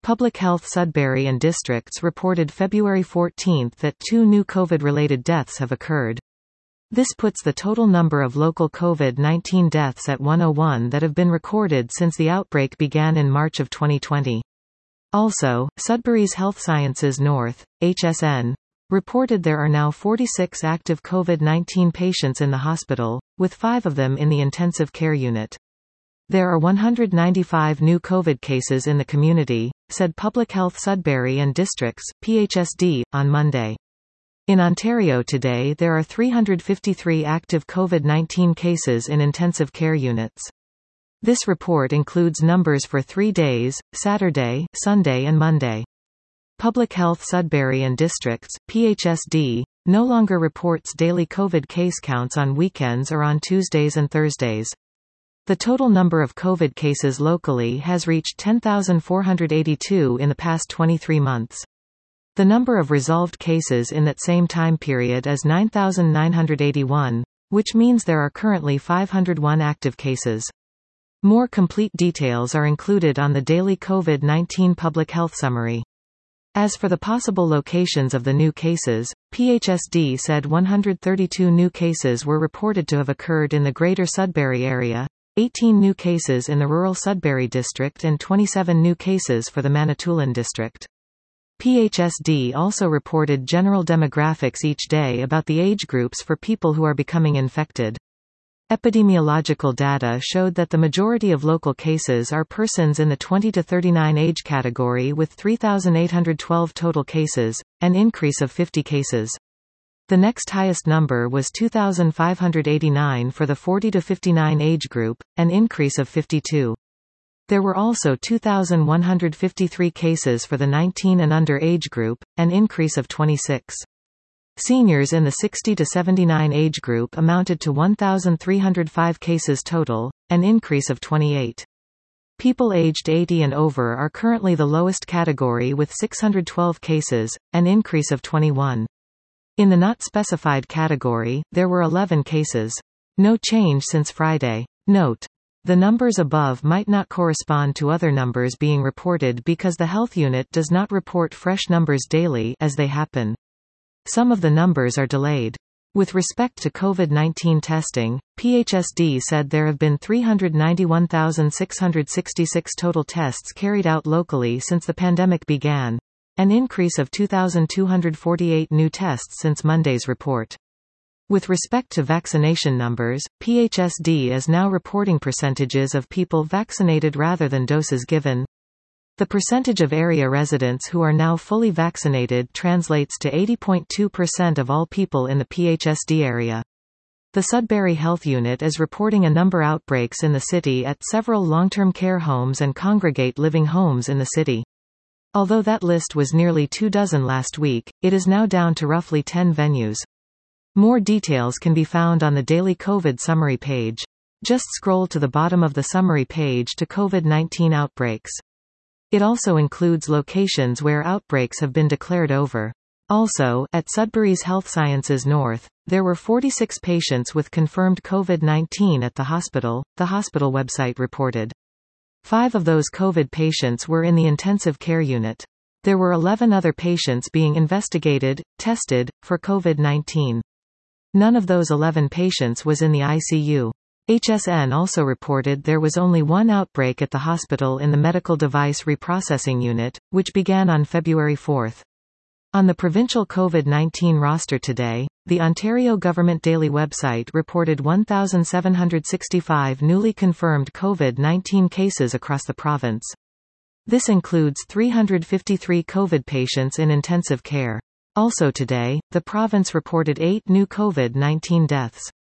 Public Health Sudbury and districts reported February 14 that 2 new COVID-related deaths have occurred. This puts the total number of local COVID-19 deaths at 101 that have been recorded since the outbreak began in March of 2020. Also, Sudbury's Health Sciences North, HSN, reported there are now 46 active COVID-19 patients in the hospital, with 5 of them in the intensive care unit. There are 195 new COVID cases in the community, said Public Health Sudbury and Districts, PHSD, on Monday. In Ontario today there are 353 active COVID-19 cases in intensive care units. This report includes numbers for 3 days, Saturday, Sunday and Monday. Public Health Sudbury and Districts, PHSD, no longer reports daily COVID case counts on weekends or on Tuesdays and Thursdays. The total number of COVID cases locally has reached 10,482 in the past 23 months. The number of resolved cases in that same time period is 9,981, which means there are currently 501 active cases. More complete details are included on the daily COVID-19 public health summary. As for the possible locations of the new cases, PHSD said 132 new cases were reported to have occurred in the Greater Sudbury area, 18 new cases in the rural Sudbury district and 27 new cases for the Manitoulin district. PHSD also reported general demographics each day about the age groups for people who are becoming infected. Epidemiological data showed that the majority of local cases are persons in the 20 to 39 age category with 3,812 total cases, an increase of 50 cases. The next highest number was 2,589 for the 40 to 59 age group, an increase of 52. There were also 2,153 cases for the 19 and under age group, an increase of 26. Seniors in the 60 to 79 age group amounted to 1,305 cases total, an increase of 28. People aged 80 and over are currently the lowest category with 612 cases, an increase of 21. In the not specified category, there were 11 cases. No change since Friday. Note: the numbers above might not correspond to other numbers being reported because the health unit does not report fresh numbers daily as they happen. Some of the numbers are delayed. With respect to COVID-19 testing, PHSD said there have been 391,666 total tests carried out locally since the pandemic began, an increase of 2,248 new tests since Monday's report. With respect to vaccination numbers, PHSD is now reporting percentages of people vaccinated rather than doses given. The percentage of area residents who are now fully vaccinated translates to 80.2% of all people in the PHSD area. The Sudbury Health Unit is reporting a number outbreaks in the city at several long-term care homes and congregate living homes in the city. Although that list was nearly 24 last week, it is now down to roughly 10 venues. More details can be found on the daily COVID summary page. Just scroll to the bottom of the summary page to COVID-19 outbreaks. It also includes locations where outbreaks have been declared over. Also, at Sudbury's Health Sciences North, there were 46 patients with confirmed COVID-19 at the hospital website reported. 5 of those COVID patients were in the intensive care unit. There were 11 other patients being investigated, tested, for COVID-19. None of those 11 patients was in the ICU. HSN also reported there was only 1 outbreak at the hospital in the medical device reprocessing unit, which began on February 4. On the provincial COVID-19 roster today, the Ontario Government Daily website reported 1,765 newly confirmed COVID-19 cases across the province. This includes 353 COVID patients in intensive care. Also today, the province reported 8 new COVID-19 deaths.